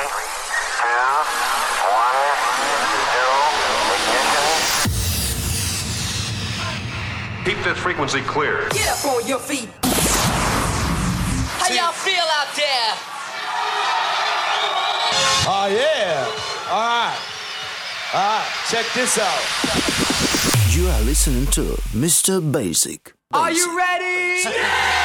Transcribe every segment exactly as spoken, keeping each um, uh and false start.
Keep this frequency clear. Get up on your feet. How y'all feel out there? Oh, yeah. All right. All right. Check this out. You are listening to Mister Basic. Are you ready? Yeah!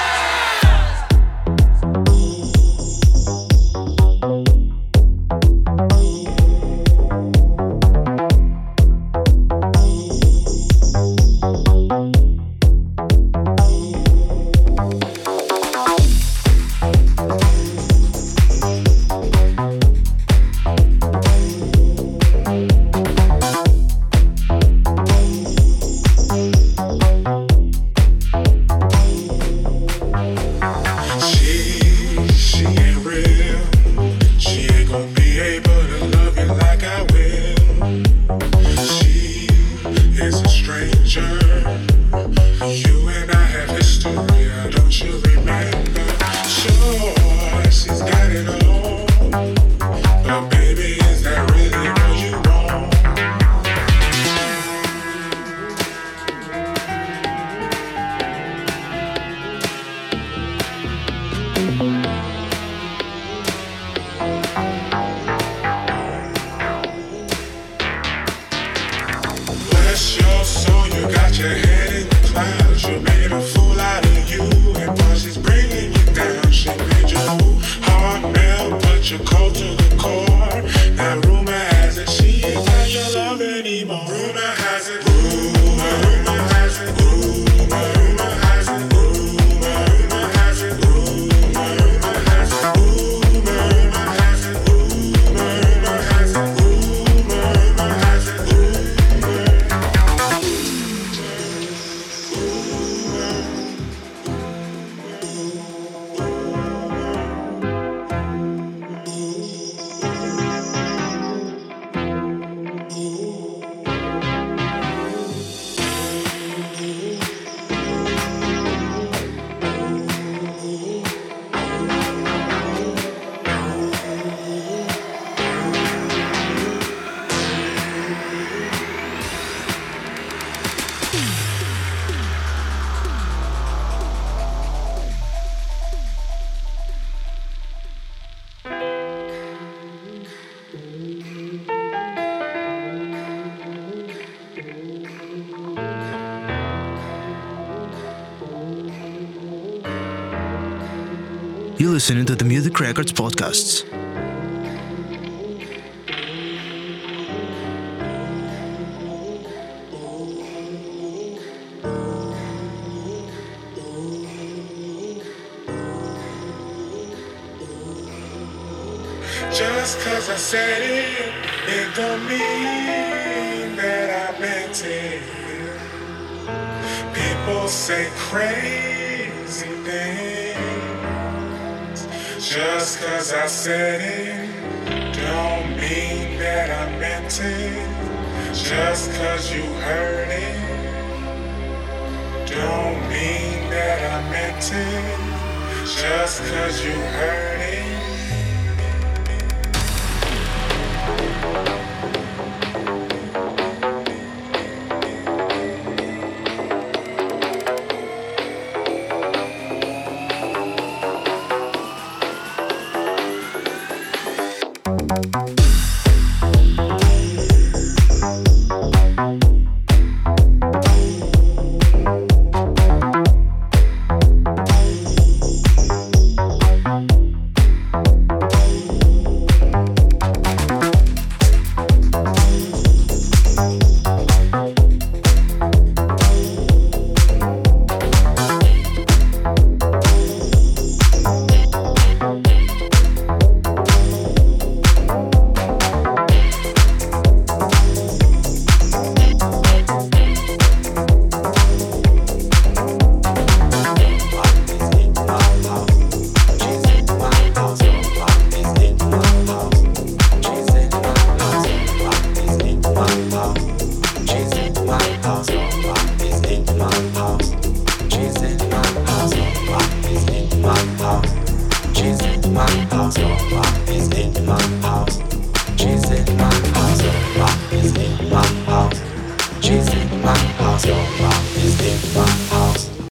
You're listening to the Music Records podcasts. Just cause I said it, it don't mean that I meant it. People say crazy things. Just cause I said it, don't mean that I meant it. Just cause you heard it, don't mean that I meant it. Just cause you heard it. She's in my house, is in my house. my house, your mom is in my house.